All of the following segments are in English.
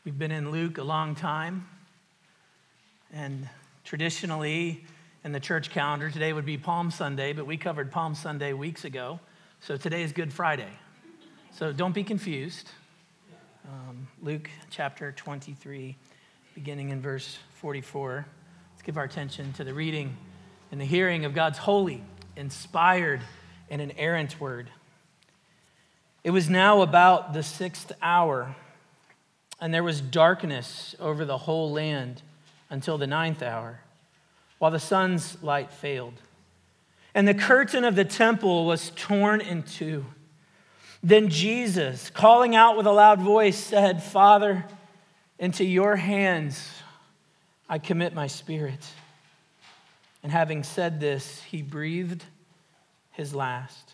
We've been in Luke a long time, and traditionally in the church calendar, today would be Palm Sunday, but we covered Palm Sunday weeks ago, so today is Good Friday. So don't be confused. Luke chapter 23, beginning in verse 44. Let's give our attention to the reading and the hearing of God's holy, inspired, and inerrant word. It was now about the 6th hour, and there was darkness over the whole land until the 9th hour, while the sun's light failed. And the curtain of the temple was torn in two. Then Jesus, calling out with a loud voice, said, "Father, into your hands I commit my spirit." And having said this, he breathed his last.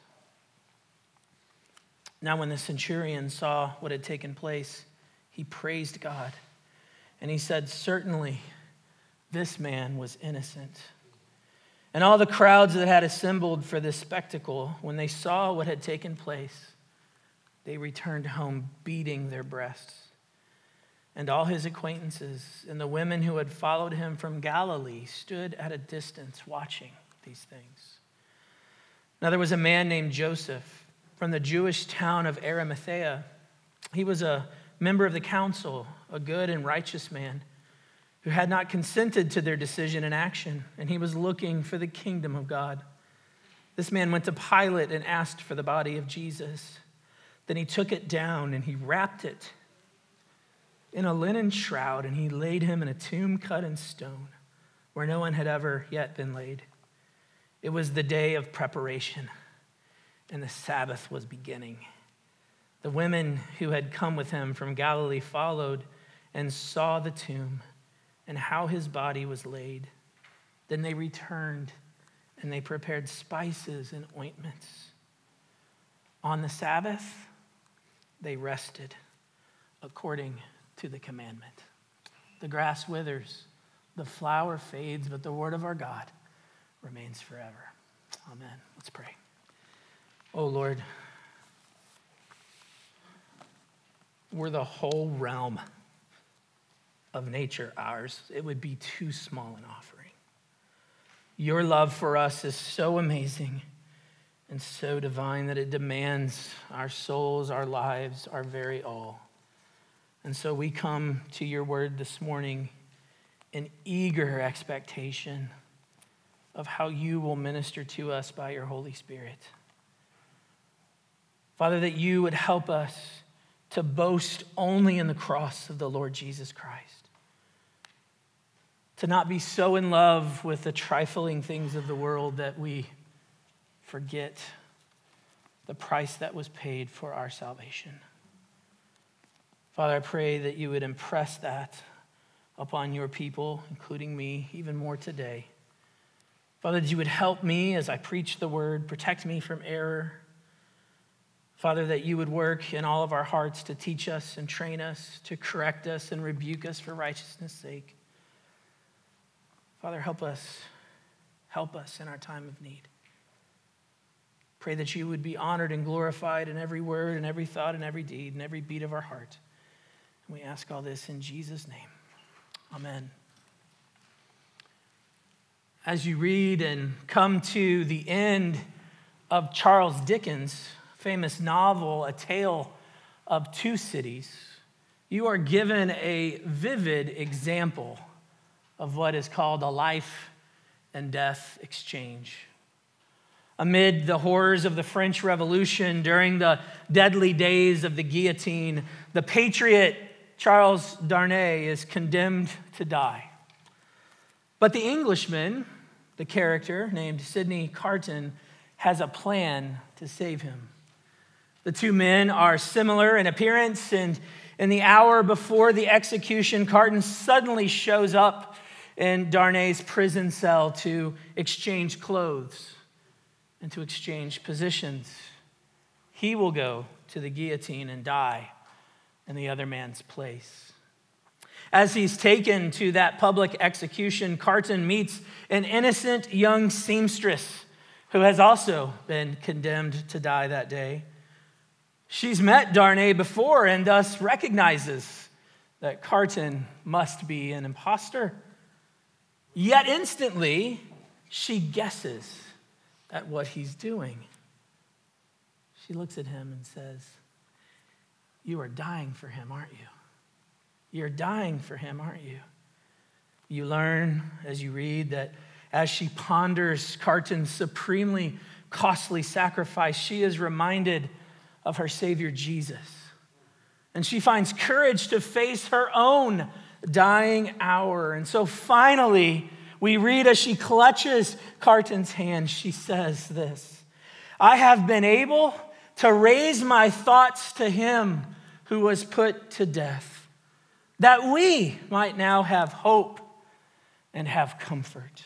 Now when the centurion saw what had taken place, he praised God, and he said, "Certainly this man was innocent." And all the crowds that had assembled for this spectacle, when they saw what had taken place, they returned home beating their breasts. And all his acquaintances and the women who had followed him from Galilee stood at a distance watching these things. Now there was a man named Joseph from the Jewish town of Arimathea. He was a member of the council, a good and righteous man who had not consented to their decision and action, and he was looking for the kingdom of God. This man went to Pilate and asked for the body of Jesus. Then he took it down and he wrapped it in a linen shroud, and he laid him in a tomb cut in stone where no one had ever yet been laid. It was the day of preparation, and the Sabbath was beginning. The women who had come with him from Galilee followed and saw the tomb and how his body was laid. Then they returned and they prepared spices and ointments. On the Sabbath, they rested according to the commandment. The grass withers, the flower fades, but the word of our God remains forever. Amen. Let's pray. Oh Lord, were the whole realm of nature ours, it would be too small an offering. Your love for us is so amazing and so divine that it demands our souls, our lives, our very all. And so we come to your word this morning in eager expectation of how you will minister to us by your Holy Spirit. Father, that you would help us to boast only in the cross of the Lord Jesus Christ. To not be so in love with the trifling things of the world that we forget the price that was paid for our salvation. Father, I pray that you would impress that upon your people, including me, even more today. Father, that you would help me as I preach the word, protect me from error. Father, that you would work in all of our hearts to teach us and train us, to correct us and rebuke us for righteousness' sake. Father, help us in our time of need. Pray that you would be honored and glorified in every word and every thought and every deed and every beat of our heart. And we ask all this in Jesus' name. Amen. As you read and come to the end of Charles Dickens' famous novel, A Tale of Two Cities, you are given a vivid example of what is called a life and death exchange. Amid the horrors of the French Revolution, during the deadly days of the guillotine, the patriot Charles Darnay is condemned to die. But the Englishman, the character named Sidney Carton, has a plan to save him. The two men are similar in appearance, and in the hour before the execution, Carton suddenly shows up in Darnay's prison cell to exchange clothes and to exchange positions. He will go to the guillotine and die in the other man's place. As he's taken to that public execution, Carton meets an innocent young seamstress who has also been condemned to die that day. She's met Darnay before and thus recognizes that Carton must be an imposter. Yet instantly, she guesses at what he's doing. She looks at him and says, "You are dying for him, aren't you? You're dying for him, aren't you?" You learn as you read that as she ponders Carton's supremely costly sacrifice, she is reminded of her Savior Jesus. And she finds courage to face her own dying hour. And so finally, we read as she clutches Carton's hand, she says this, "I have been able to raise my thoughts to him who was put to death, that we might now have hope and have comfort."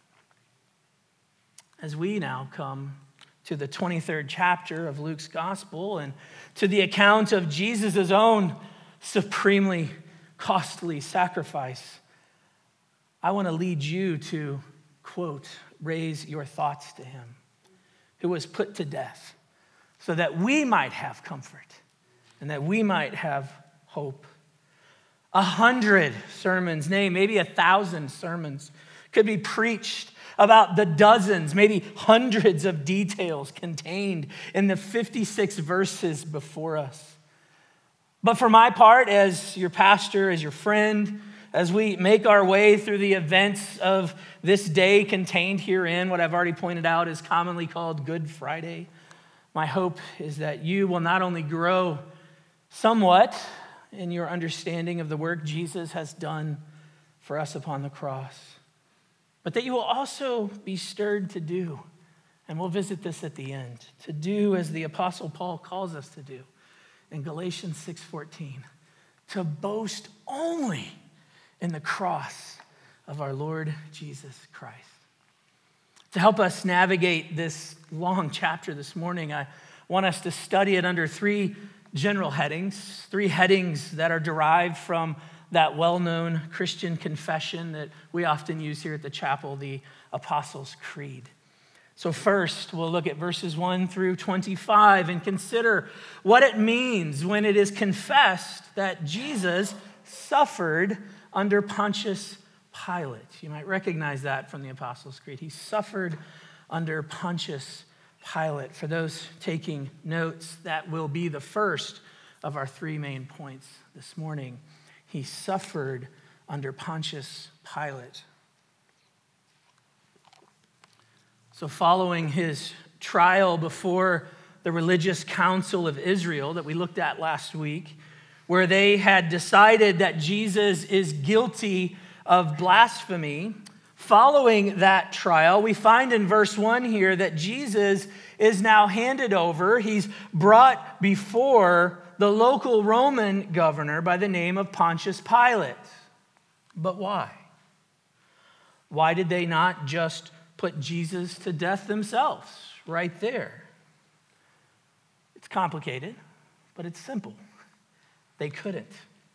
As we now come to the 23rd chapter of Luke's gospel and to the account of Jesus' own supremely costly sacrifice, I want to lead you to, quote, raise your thoughts to him who was put to death so that we might have comfort and that we might have hope. 100 sermons, nay, maybe 1,000 sermons could be preached about the dozens, maybe hundreds of details contained in the 56 verses before us. But for my part, as your pastor, as your friend, as we make our way through the events of this day contained herein, what I've already pointed out is commonly called Good Friday, my hope is that you will not only grow somewhat in your understanding of the work Jesus has done for us upon the cross, but that you will also be stirred to do, and we'll visit this at the end, to do as the Apostle Paul calls us to do in Galatians 6:14, to boast only in the cross of our Lord Jesus Christ. To help us navigate this long chapter this morning, I want us to study it under three general headings, three headings that are derived from that well-known Christian confession that we often use here at the chapel, the Apostles' Creed. So first, we'll look at verses 1 through 25 and consider what it means when it is confessed that Jesus suffered under Pontius Pilate. You might recognize that from the Apostles' Creed. He suffered under Pontius Pilate. For those taking notes, that will be the first of our three main points this morning. He suffered under Pontius Pilate. So following his trial before the religious council of Israel that we looked at last week, where they had decided that Jesus is guilty of blasphemy, following that trial, we find in verse 1 here that Jesus is now handed over. He's brought before the local Roman governor by the name of Pontius Pilate. But why? Why did they not just put Jesus to death themselves right there? It's complicated, but it's simple. They couldn't.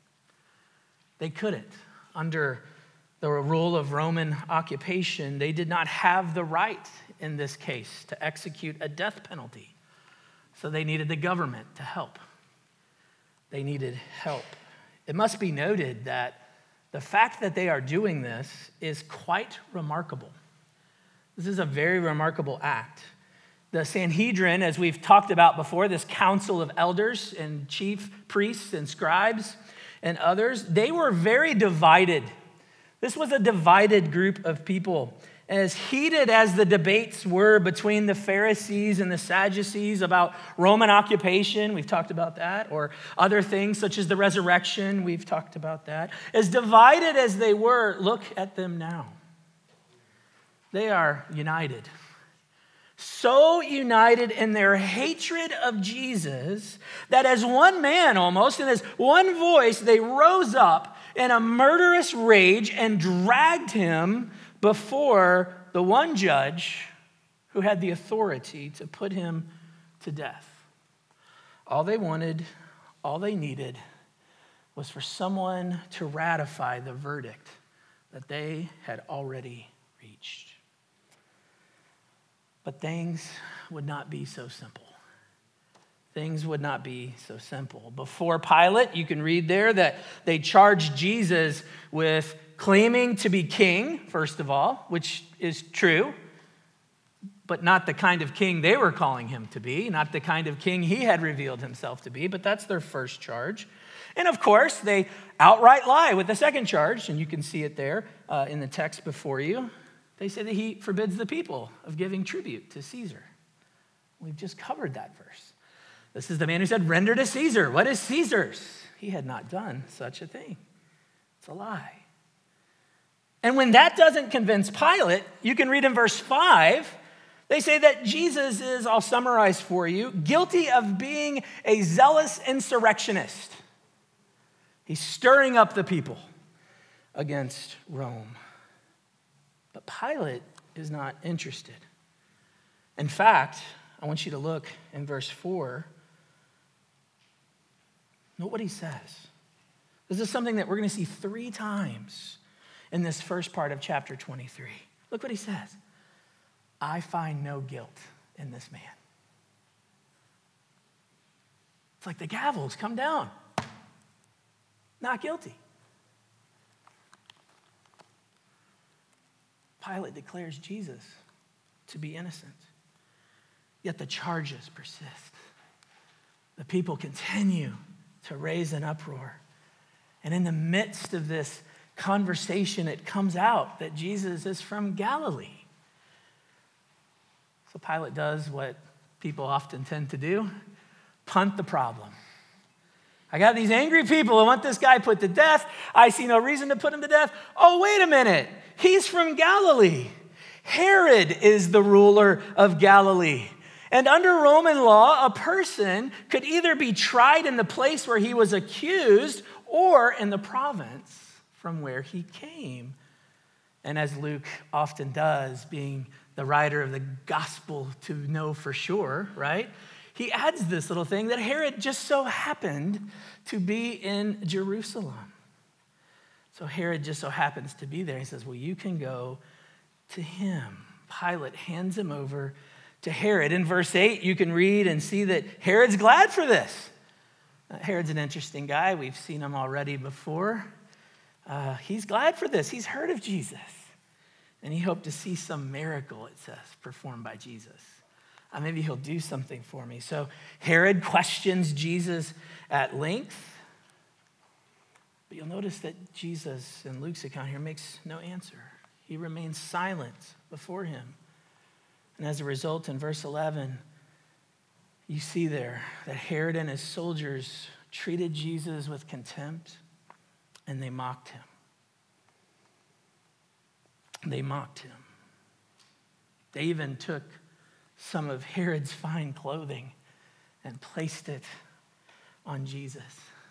They couldn't. Under the rule of Roman occupation, they did not have the right in this case to execute a death penalty. So they needed the government to help. They needed help. It must be noted that the fact that they are doing this is quite remarkable. This is a very remarkable act. The Sanhedrin, as we've talked about before, this council of elders and chief priests and scribes and others, they were very divided. This was a divided group of people. As heated as the debates were between the Pharisees and the Sadducees about Roman occupation, we've talked about that, or other things such as the resurrection, we've talked about that. As divided as they were, look at them now. They are united. So united in their hatred of Jesus that as one man almost, and as one voice, they rose up in a murderous rage and dragged him before the one judge who had the authority to put him to death. All they wanted, all they needed was for someone to ratify the verdict that they had already reached. But things would not be so simple. things would not be so simple. Before Pilate, you can read there that they charged Jesus with claiming to be king, first of all, which is true, but not the kind of king they were calling him to be, not the kind of king he had revealed himself to be, but that's their first charge. And of course, they outright lie with the second charge, and you can see it there in the text before you. They say that he forbids the people of giving tribute to Caesar. We've just covered that verse. This is the man who said, "Render to Caesar what is Caesar's." He had not done such a thing. It's a lie. And when that doesn't convince Pilate, you can read in verse 5, they say that Jesus is, I'll summarize for you, guilty of being a zealous insurrectionist. He's stirring up the people against Rome. But Pilate is not interested. In fact, I want you to look in verse 4. Note what he says. This is something that we're going to see 3 times in this first part of chapter 23. Look what he says. I find no guilt in this man. It's like the gavel's come down. Not guilty. Pilate declares Jesus to be innocent. Yet the charges persist. The people continue to raise an uproar. And in the midst of this conversation, it comes out that Jesus is from Galilee. So Pilate does what people often tend to do, punt the problem. I got these angry people who want this guy put to death. I see no reason to put him to death. Oh, wait a minute. He's from Galilee. Herod is the ruler of Galilee. And under Roman law, a person could either be tried in the place where he was accused or in the province from where he came. And as Luke often does, being the writer of the gospel to know for sure, right? He adds this little thing that Herod just so happened to be in Jerusalem. So Herod just so happens to be there. He says, well, you can go to him. Pilate hands him over to Herod. In verse 8, you can read and see that Herod's glad for this. Herod's an interesting guy. We've seen him already before. He's glad for this. He's heard of Jesus. And he hoped to see some miracle, it says, performed by Jesus. Maybe he'll do something for me. So Herod questions Jesus at length. But you'll notice that Jesus, in Luke's account here, makes no answer. He remains silent before him. And as a result, in verse 11, you see there that Herod and his soldiers treated Jesus with contempt, and they mocked him. They mocked him. They even took some of Herod's fine clothing and placed it on Jesus.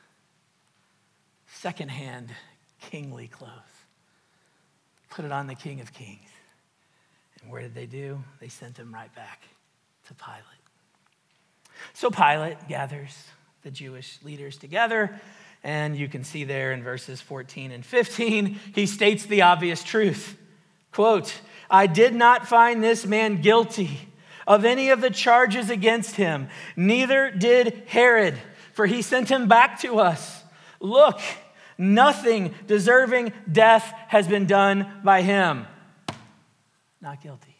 Secondhand kingly clothes. Put it on the King of Kings. And where did they do? They sent him right back to Pilate. So Pilate gathers the Jewish leaders together, and you can see there in verses 14 and 15, he states the obvious truth. Quote, I did not find this man guilty of any of the charges against him. Neither did Herod, for he sent him back to us. Look, nothing deserving death has been done by him. Not guilty.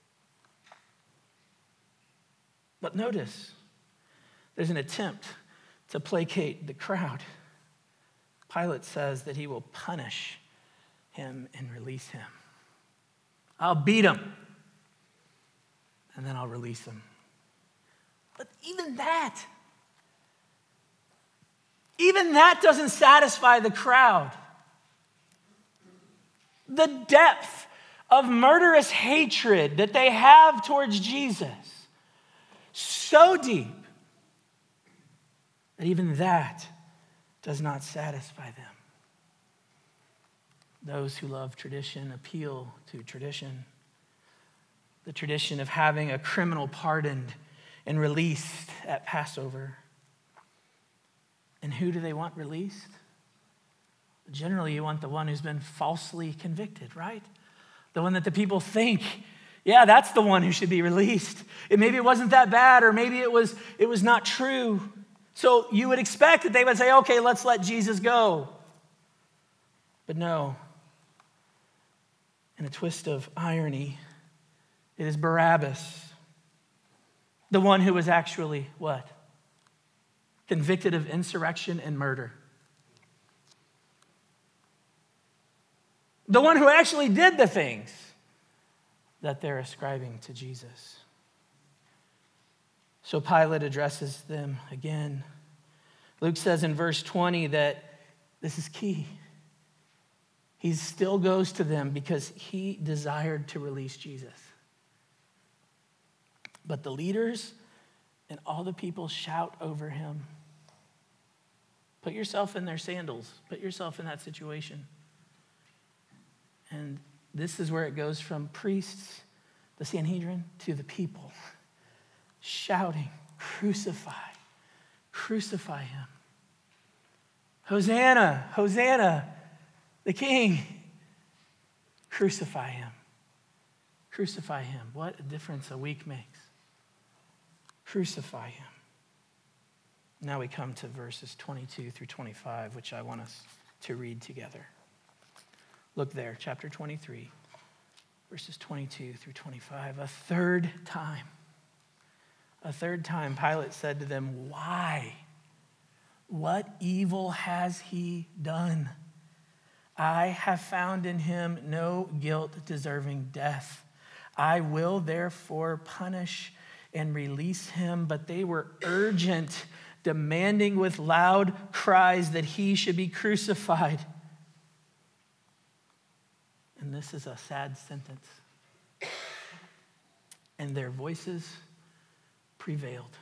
But notice, there's an attempt to placate the crowd. Pilate says that he will punish him and release him. I'll beat him, and then I'll release him. But even that doesn't satisfy the crowd. The depth of murderous hatred that they have towards Jesus, so deep that even that does not satisfy them. Those who love tradition appeal to tradition. The tradition of having a criminal pardoned and released at Passover. And who do they want released? Generally, you want the one who's been falsely convicted, right? The one that the people think Yeah, that's the one who should be released. Maybe it wasn't that bad, or maybe it was not true. So you would expect that they would say, okay, let's let Jesus go. But no. In a twist of irony, it is Barabbas, the one who was actually what? Convicted of insurrection and murder. The one who actually did the things that they're ascribing to Jesus. So Pilate addresses them again. Luke says in verse 20 that this is key. He still goes to them because he desired to release Jesus. But the leaders and all the people shout over him. Put yourself in their sandals. Put yourself in that situation. And this is where it goes from priests, the Sanhedrin, to the people, shouting, crucify, crucify him. Hosanna, Hosanna, the King. Crucify him. Crucify him. What a difference a week makes. Crucify him. Now we come to verses 22 through 25, which I want us to read together. Look there, chapter 23, verses 22 through 25. A third time, Pilate said to them, why? What evil has he done? I have found in him no guilt deserving death. I will therefore punish and release him. But they were urgent, demanding with loud cries that he should be crucified. And this is a sad sentence. And their voices prevailed.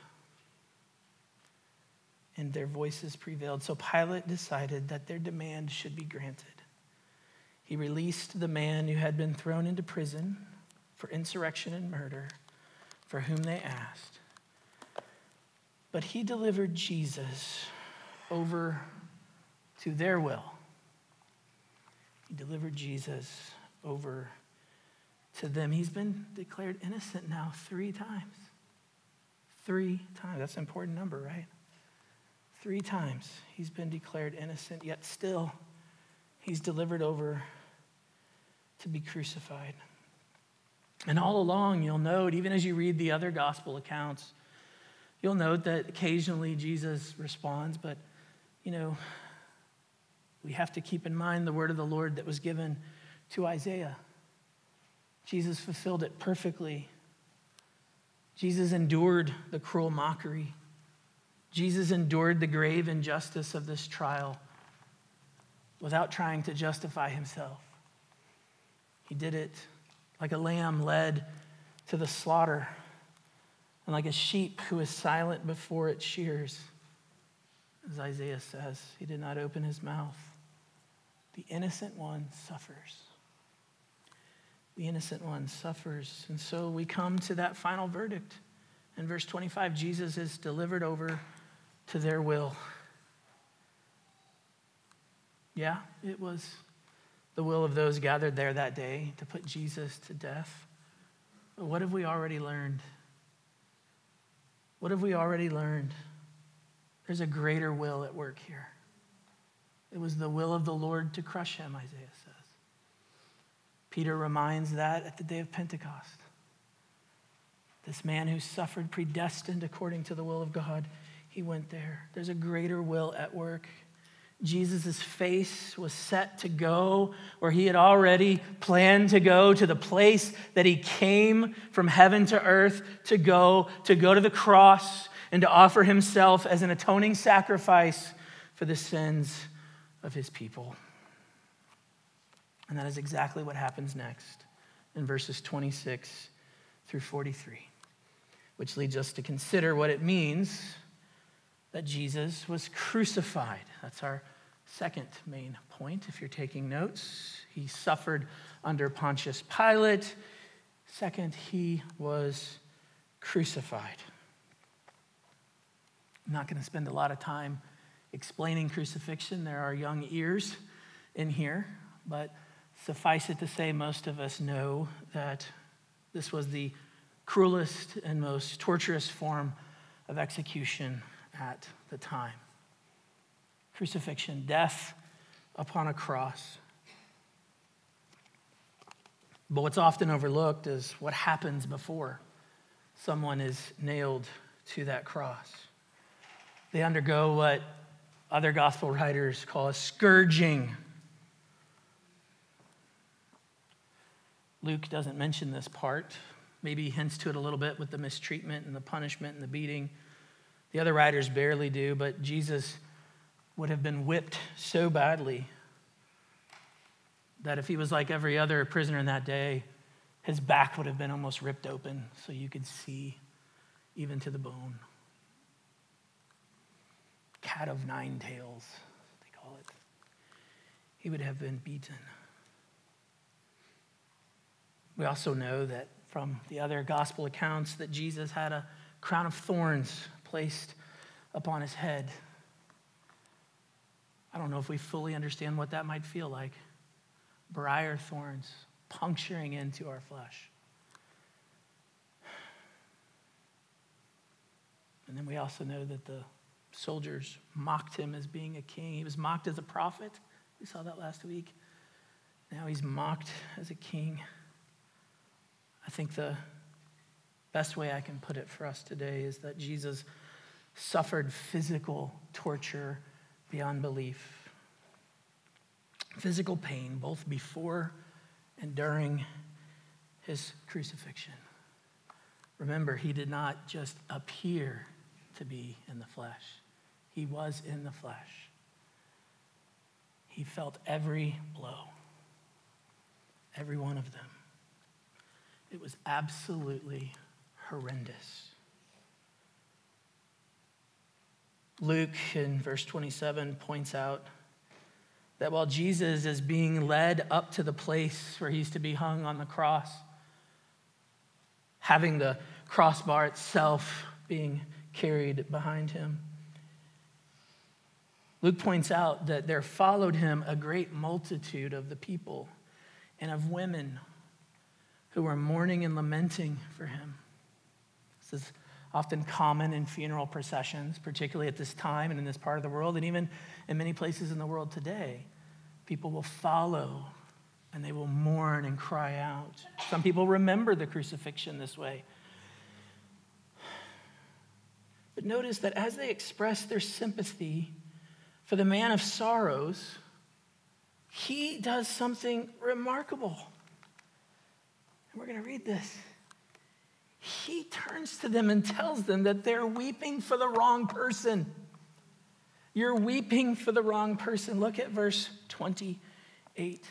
And their voices prevailed. So Pilate decided that their demand should be granted. He released the man who had been thrown into prison for insurrection and murder, for whom they asked. But he delivered Jesus over to their will. He delivered Jesus over to them. He's been declared innocent now 3 times. 3 times. That's an important number, right? 3 times he's been declared innocent, yet still he's delivered over to be crucified. And all along, you'll note, even as you read the other gospel accounts, you'll note that occasionally Jesus responds, but, we have to keep in mind the word of the Lord that was given to Isaiah. Jesus fulfilled it perfectly. Jesus endured the cruel mockery. Jesus endured the grave injustice of this trial without trying to justify himself. He did it like a lamb led to the slaughter, and like a sheep who is silent before its shears. As Isaiah says, he did not open his mouth. The innocent one suffers. The innocent one suffers. And so we come to that final verdict. In verse 25, Jesus is delivered over to their will. Yeah, it was the will of those gathered there that day to put Jesus to death. But what have we already learned? What have we already learned? There's a greater will at work here. It was the will of the Lord to crush him, Isaiah says. Peter reminds that at the day of Pentecost. This man who suffered predestined according to the will of God, he went there. There's a greater will at work. Jesus' face was set to go where he had already planned to go, to the place that he came from heaven to earth to go to the cross and to offer himself as an atoning sacrifice for the sins of his people. And that is exactly what happens next in verses 26 through 43, which leads us to consider what it means that Jesus was crucified. That's our second main point, if you're taking notes. He suffered under Pontius Pilate. Second, he was crucified. I'm not going to spend a lot of time explaining crucifixion. There are young ears in here, but suffice it to say, most of us know that This was the cruelest and most torturous form of execution at the time. Crucifixion, death upon a cross. But what's often overlooked is what happens before someone is nailed to that cross. They undergo what other gospel writers call a scourging. Luke doesn't mention this part. Maybe he hints to it a little bit with the mistreatment and the punishment and the beating. The other writers barely do, but Jesus would have been whipped so badly that if he was like every other prisoner in that day, his back would have been almost ripped open so you could see even to the bone. Cat of nine tails, they call it. He would have been beaten. We also know that from the other gospel accounts that Jesus had a crown of thorns placed upon his head. I don't know if we fully understand what that might feel like. Briar thorns puncturing into our flesh. And then we also know that the soldiers mocked him as being a king. He was mocked as a prophet. We saw that last week. Now he's mocked as a king. I think the best way I can put it for us today is that Jesus suffered physical torture beyond belief. Physical pain, both before and during his crucifixion. Remember, he did not just appear to be in the flesh. He was in the flesh. He felt every blow, every one of them. It was absolutely horrendous. Luke, in verse 27, points out that while Jesus is being led up to the place where he's to be hung on the cross, having the crossbar itself being carried behind him, Luke points out that there followed him a great multitude of the people and of women who were mourning and lamenting for him. This is often common in funeral processions, particularly at this time and in this part of the world, and even in many places in the world today. People will follow and they will mourn and cry out. Some people remember the crucifixion this way. But notice that as they express their sympathy for the man of sorrows, he does something remarkable. And we're going to read this. He turns to them and tells them that they're weeping for the wrong person. You're weeping for the wrong person. Look at verse 28.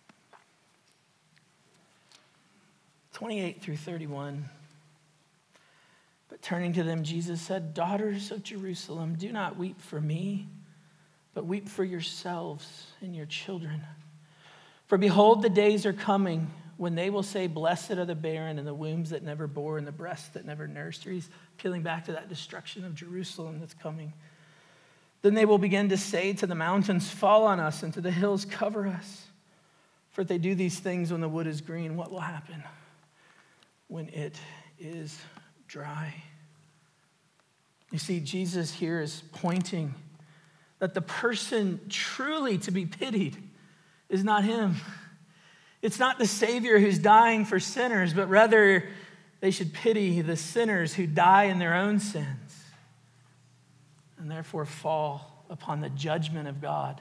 28 through 31. But turning to them, Jesus said, "Daughters of Jerusalem, do not weep for me, but weep for yourselves and your children. For behold, the days are coming when they will say, 'Blessed are the barren and the wombs that never bore and the breasts that never nursed.'" He's peeling back to that destruction of Jerusalem that's coming. "Then they will begin to say to the mountains, 'Fall on us,' and to the hills, 'Cover us.' For if they do these things when the wood is green, what will happen when it is dry?" You see, Jesus here is pointing that the person truly to be pitied is not him. It's not the Savior who's dying for sinners, but rather they should pity the sinners who die in their own sins and therefore fall upon the judgment of God.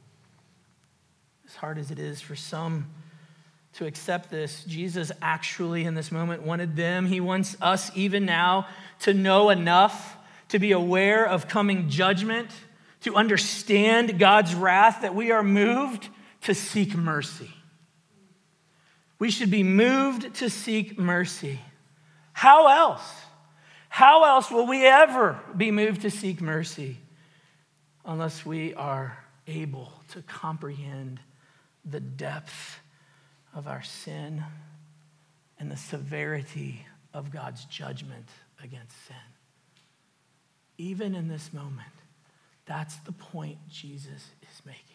As hard as it is for some to accept this, Jesus actually in this moment wanted them, he wants us even now to know enough to be aware of coming judgment, to understand God's wrath, that we are moved to seek mercy. We should be moved to seek mercy. How else? How else will we ever be moved to seek mercy unless we are able to comprehend the depth of our sin and the severity of God's judgment against sin? Even in this moment, that's the point Jesus is making.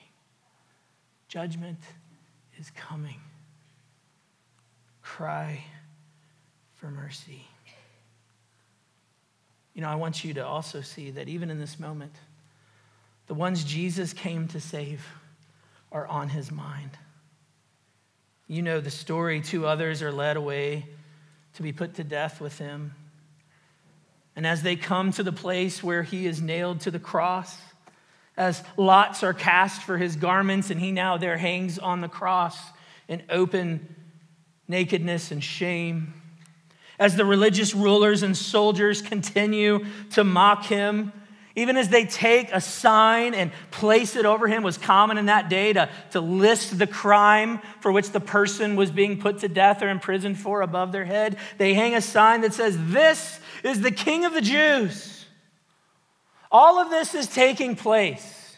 Judgment is coming. Cry for mercy. You know, I want you to also see that even in this moment, the ones Jesus came to save are on his mind. You know the story. 2 others are led away to be put to death with him. And as they come to the place where he is nailed to the cross, as lots are cast for his garments, and he now there hangs on the cross in open nakedness and shame, as the religious rulers and soldiers continue to mock him, even as they take a sign and place it over him, was common in that day to list the crime for which the person was being put to death or imprisoned for above their head. They hang a sign that says, "This is the King of the Jews." All of this is taking place.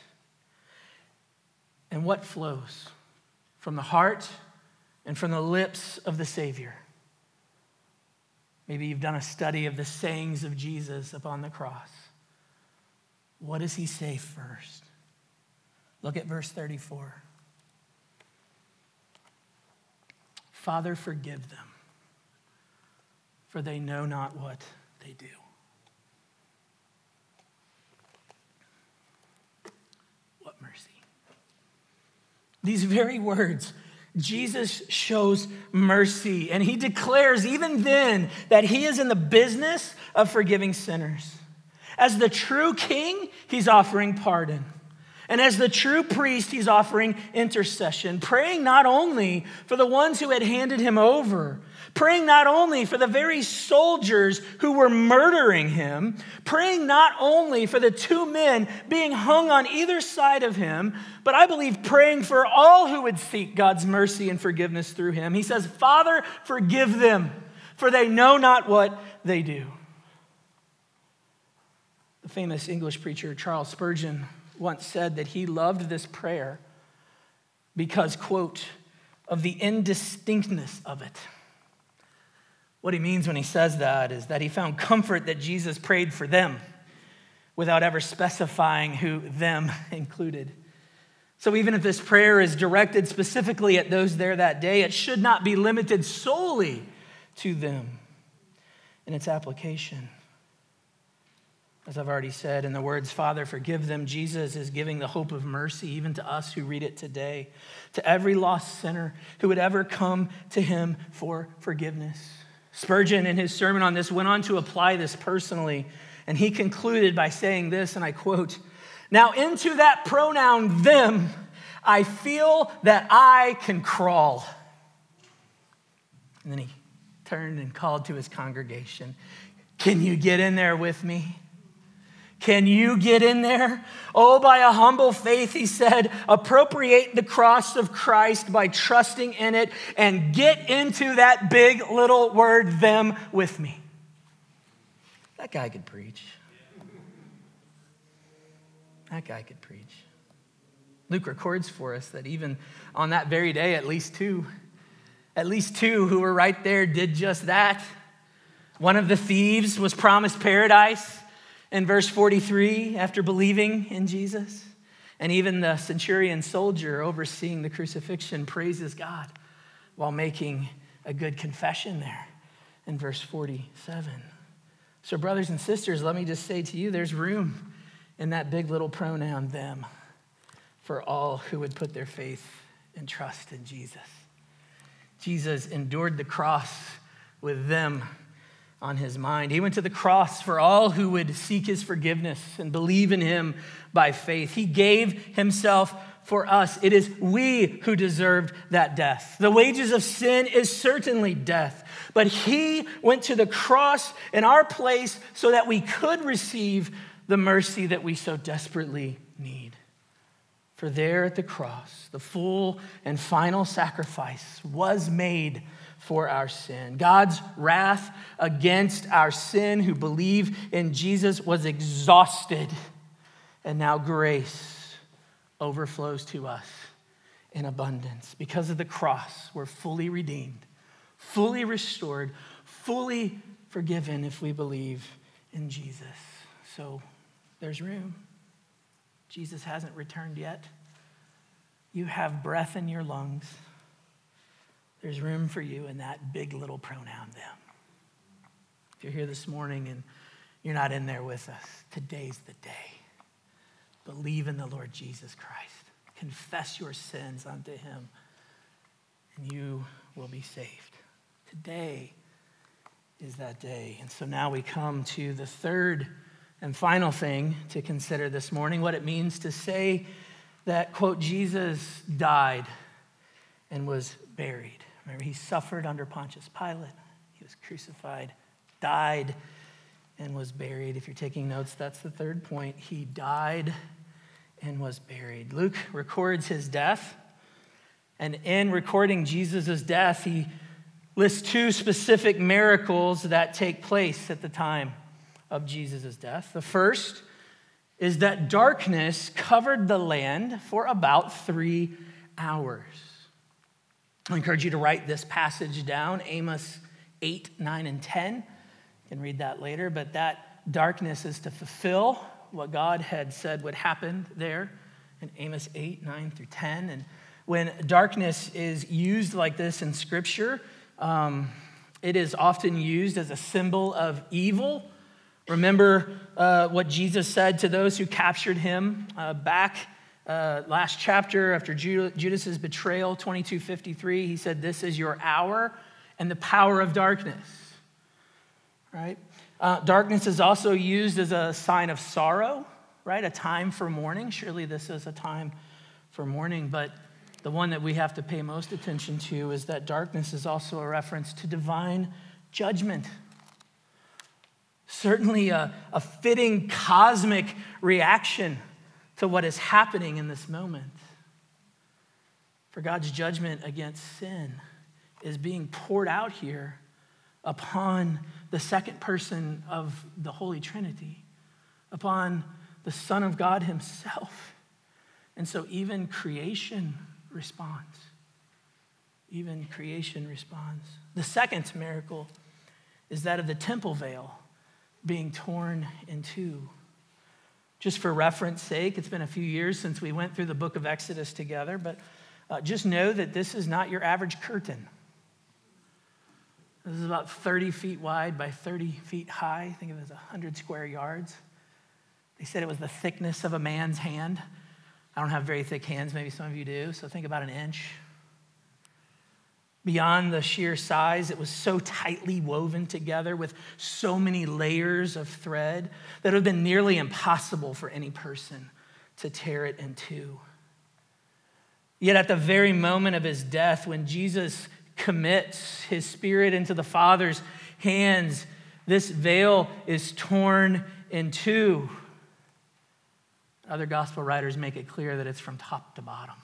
And what flows from the heart and from the lips of the Savior? Maybe you've done a study of the sayings of Jesus upon the cross. What does he say first? Look at verse 34. "Father, forgive them, for they know not what they do." What mercy. These very words, Jesus shows mercy, and he declares even then that he is in the business of forgiving sinners. As the true king, he's offering pardon. And as the true priest, he's offering intercession, praying not only for the ones who had handed him over, praying not only for the very soldiers who were murdering him, praying not only for the 2 men being hung on either side of him, but I believe praying for all who would seek God's mercy and forgiveness through him. He says, "Father, forgive them, for they know not what they do." The famous English preacher Charles Spurgeon once said that he loved this prayer because, quote, "of the indistinctness of it." What he means when he says that is that he found comfort that Jesus prayed for them without ever specifying who them included. So even if this prayer is directed specifically at those there that day, it should not be limited solely to them in its application. As I've already said, in the words, "Father, forgive them," Jesus is giving the hope of mercy even to us who read it today, to every lost sinner who would ever come to him for forgiveness. Spurgeon, in his sermon on this, went on to apply this personally, and he concluded by saying this, and I quote, "Now into that pronoun them, I feel that I can crawl." And then he turned and called to his congregation, "Can you get in there with me? Can you get in there? Oh, by a humble faith," he said, "appropriate the cross of Christ by trusting in it and get into that big little word, them, with me." That guy could preach. That guy could preach. Luke records for us that even on that very day, at least two who were right there did just that. One of the thieves was promised paradise in verse 43, after believing in Jesus. And even the centurion soldier overseeing the crucifixion praises God while making a good confession there in verse 47. So brothers and sisters, let me just say to you, there's room in that big little pronoun, them, for all who would put their faith and trust in Jesus. Jesus endured the cross with them on his mind. He went to the cross for all who would seek his forgiveness and believe in him by faith. He gave himself for us. It is we who deserved that death. The wages of sin is certainly death, but he went to the cross in our place so that we could receive the mercy that we so desperately need. For there at the cross, the full and final sacrifice was made for our sin. God's wrath against our sin who believe in Jesus was exhausted, and now grace overflows to us in abundance. Because of the cross, we're fully redeemed, fully restored, fully forgiven if we believe in Jesus. So there's room. Jesus hasn't returned yet. You have breath in your lungs. There's room for you in that big little pronoun, them. If you're here this morning and you're not in there with us, today's the day. Believe in the Lord Jesus Christ. Confess your sins unto him, and you will be saved. Today is that day. And so now we come to the third and final thing to consider this morning, what it means to say that, quote, Jesus died and was buried. Remember, he suffered under Pontius Pilate. He was crucified, died, and was buried. If you're taking notes, that's the third point. He died and was buried. Luke records his death. And in recording Jesus' death, he lists two specific miracles that take place at the time of Jesus' death. The first is that darkness covered the land for about 3 hours. I encourage you to write this passage down, Amos 8, 9, and 10. You can read that later, but that darkness is to fulfill what God had said would happen there in Amos 8, 9 through 10. And when darkness is used like this in Scripture, it is often used as a symbol of evil. Remember what Jesus said to those who captured him back last chapter after Judas's betrayal, 22:53. He said, "This is your hour and the power of darkness." Right? Darkness is also used as a sign of sorrow, right? A time for mourning. Surely this is a time for mourning, but the one that we have to pay most attention to is that darkness is also a reference to divine judgment. Certainly a fitting cosmic reaction to what is happening in this moment. For God's judgment against sin is being poured out here upon the second person of the Holy Trinity, upon the Son of God himself. And so even creation responds. Even creation responds. The second miracle is that of the temple veil being torn in two. Just for reference sake, it's been a few years since we went through the book of Exodus together, but just know that this is not your average curtain. This is about 30 feet wide by 30 feet high. Think of it as 100 square yards. They said it was the thickness of a man's hand. I don't have very thick hands, maybe some of you do, so think about an inch. Beyond the sheer size, it was so tightly woven together with so many layers of thread that it would have been nearly impossible for any person to tear it in two. Yet at the very moment of his death, when Jesus commits his spirit into the Father's hands, this veil is torn in two. Other gospel writers make it clear that it's from top to bottom.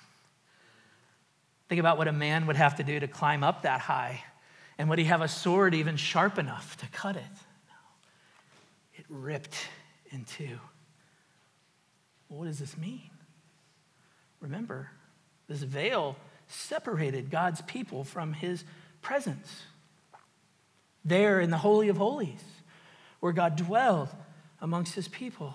Think about what a man would have to do to climb up that high. And would he have a sword even sharp enough to cut it? No. It ripped in two. Well, what does this mean? Remember, this veil separated God's people from his presence. There in the Holy of Holies, where God dwelled amongst his people.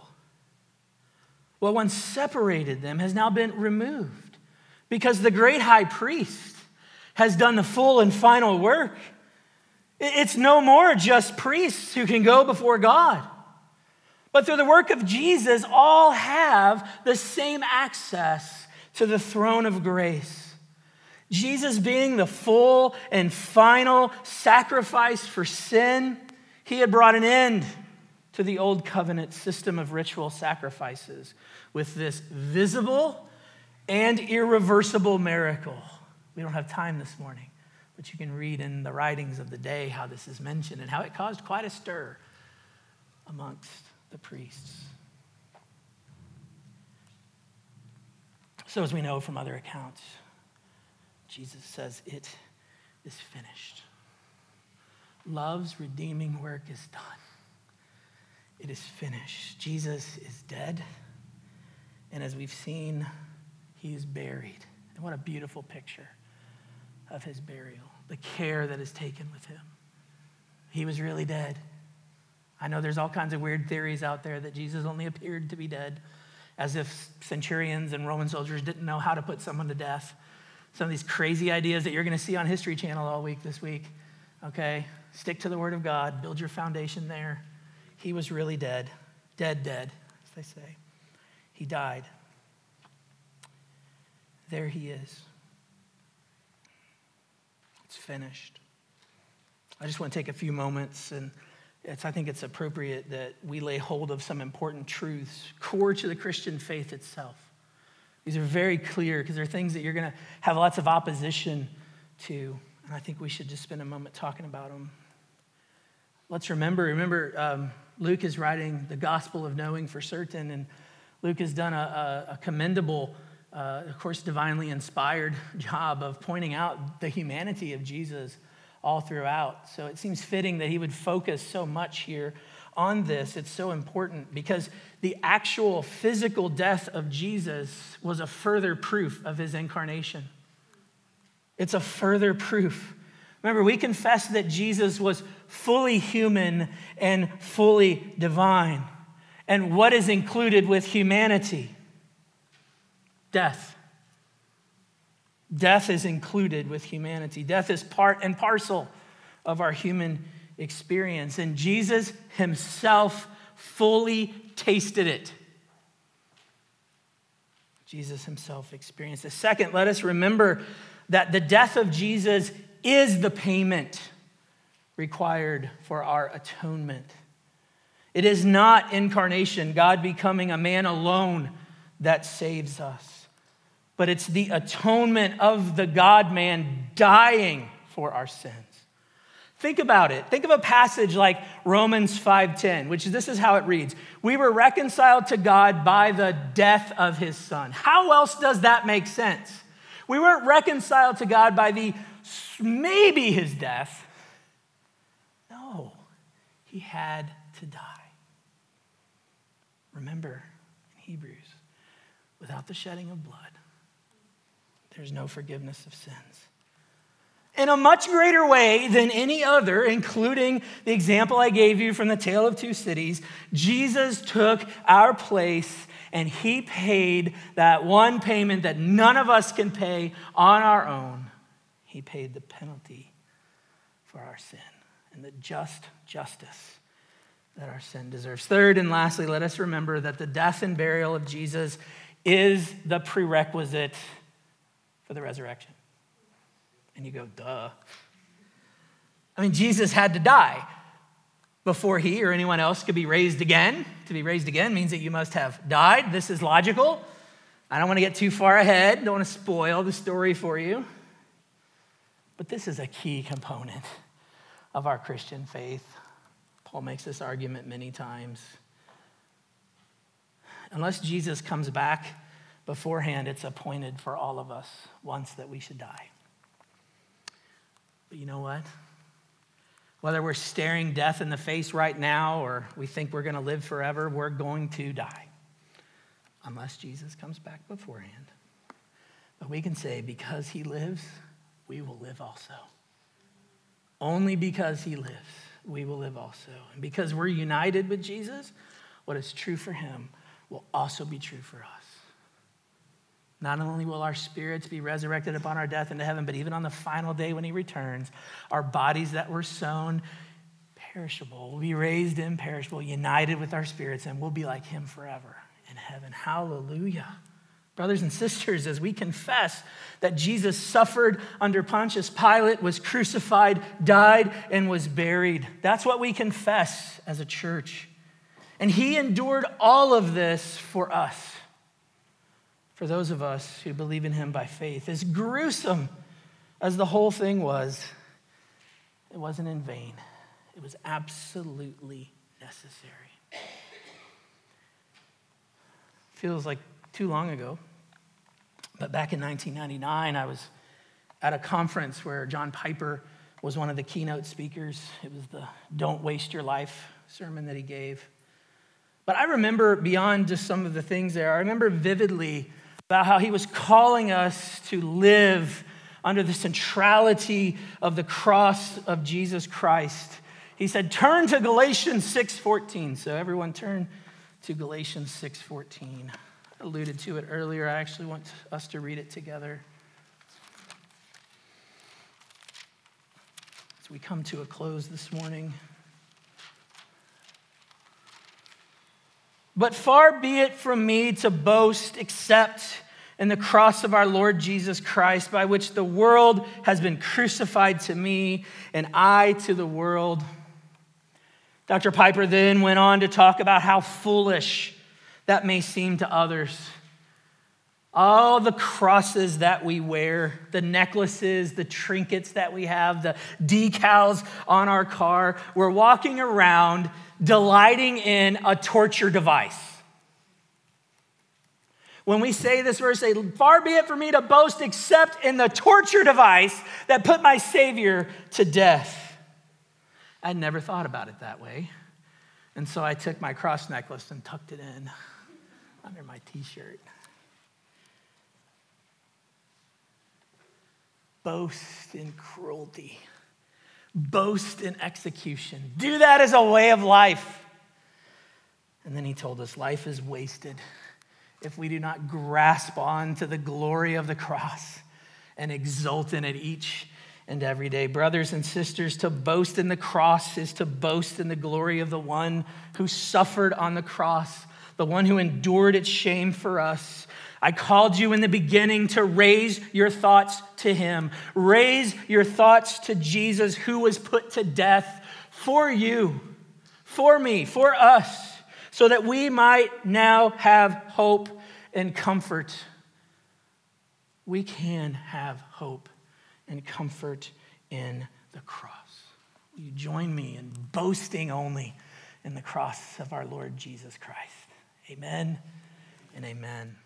What once separated them has now been removed because the great high priest has done the full and final work. It's no more just priests who can go before God. But through the work of Jesus, all have the same access to the throne of grace. Jesus being the full and final sacrifice for sin, he had brought an end to the old covenant system of ritual sacrifices with this visible and irreversible miracle. We don't have time this morning, but you can read in the writings of the day how this is mentioned and how it caused quite a stir amongst the priests. So as we know from other accounts, Jesus says it is finished. Love's redeeming work is done. It is finished. Jesus is dead. And as we've seen, he is buried. And what a beautiful picture of his burial. The care that is taken with him. He was really dead. I know there's all kinds of weird theories out there that Jesus only appeared to be dead, as if centurions and Roman soldiers didn't know how to put someone to death. Some of these crazy ideas that you're going to see on History Channel all week this week. okay? Stick to the word of God. Build your foundation there. He was really dead. Dead, as they say. He died. There he is. It's finished. I just want to take a few moments, and I think it's appropriate that we lay hold of some important truths core to the Christian faith itself. These are very clear because they're things that you're going to have lots of opposition to, and I think we should just spend a moment talking about them. Let's remember, Luke is writing the Gospel of Knowing for certain, and Luke has done a commendable, of course, divinely inspired job of pointing out the humanity of Jesus all throughout. So it seems fitting that he would focus so much here on this. It's so important because the actual physical death of Jesus was a further proof of his incarnation. It's a further proof. Remember, we confess that Jesus was fully human and fully divine. And what is included with humanity? Death. Death is included with humanity. Death is part and parcel of our human experience. And Jesus himself fully tasted it. Jesus himself experienced it. Second, let us remember that the death of Jesus is the payment required for our atonement. It is not incarnation, God becoming a man alone, that saves us. But it's the atonement of the God-man dying for our sins. Think about it. Think of a passage like Romans 5:10, which this is how it reads. We were reconciled to God by the death of his son. How else does that make sense? We weren't reconciled to God by maybe his death. No, he had to die. Remember in Hebrews, without the shedding of blood, there's no forgiveness of sins. In a much greater way than any other, including the example I gave you from the Tale of Two Cities, Jesus took our place and he paid that one payment that none of us can pay on our own. He paid the penalty for our sin and the just justice that our sin deserves. Third and lastly, let us remember that the death and burial of Jesus is the prerequisite for the resurrection. And you go, duh. I mean, Jesus had to die before he or anyone else could be raised again. To be raised again means that you must have died. This is logical. I don't want to get too far ahead. Don't want to spoil the story for you. But this is a key component of our Christian faith. Paul makes this argument many times. Unless Jesus comes back beforehand, it's appointed for all of us once that we should die. But you know what? Whether we're staring death in the face right now or we think we're going to live forever, we're going to die. Unless Jesus comes back beforehand. But we can say, because he lives, we will live also. Only because he lives, we will live also. And because we're united with Jesus, what is true for him will also be true for us. Not only will our spirits be resurrected upon our death into heaven, but even on the final day when he returns, our bodies that were sown perishable will be raised imperishable, united with our spirits, and we'll be like him forever in heaven. Hallelujah. Brothers and sisters, as we confess that Jesus suffered under Pontius Pilate, was crucified, died, and was buried, that's what we confess as a church. And he endured all of this for us. For those of us who believe in him by faith. As gruesome as the whole thing was, it wasn't in vain. It was absolutely necessary. Feels like too long ago, but back in 1999, I was at a conference where John Piper was one of the keynote speakers. It was the Don't Waste Your Life sermon that he gave. But I remember beyond just some of the things there, I remember vividly about how he was calling us to live under the centrality of the cross of Jesus Christ. He said, turn to Galatians 6:14. So everyone turn to Galatians 6:14. I alluded to it earlier. I actually want us to read it together. It's we come to a close this morning. But far be it from me to boast except in the cross of our Lord Jesus Christ, by which the world has been crucified to me and I to the world. Dr. Piper then went on to talk about how foolish that may seem to others. All the crosses that we wear, the necklaces, the trinkets that we have, the decals on our car, we're walking around delighting in a torture device. When we say this verse, say, far be it for me to boast except in the torture device that put my Savior to death. I'd never thought about it that way. And so I took my cross necklace and tucked it in under my t-shirt. Boast in cruelty. Boast in execution. Do that as a way of life. And then he told us life is wasted if we do not grasp on to the glory of the cross and exult in it each and every day. Brothers and sisters, to boast in the cross is to boast in the glory of the one who suffered on the cross, the one who endured its shame for us. I called you in the beginning to raise your thoughts to him. Raise your thoughts to Jesus, who was put to death for you, for me, for us, so that we might now have hope and comfort. We can have hope and comfort in the cross. Will you join me in boasting only in the cross of our Lord Jesus Christ? Amen and amen.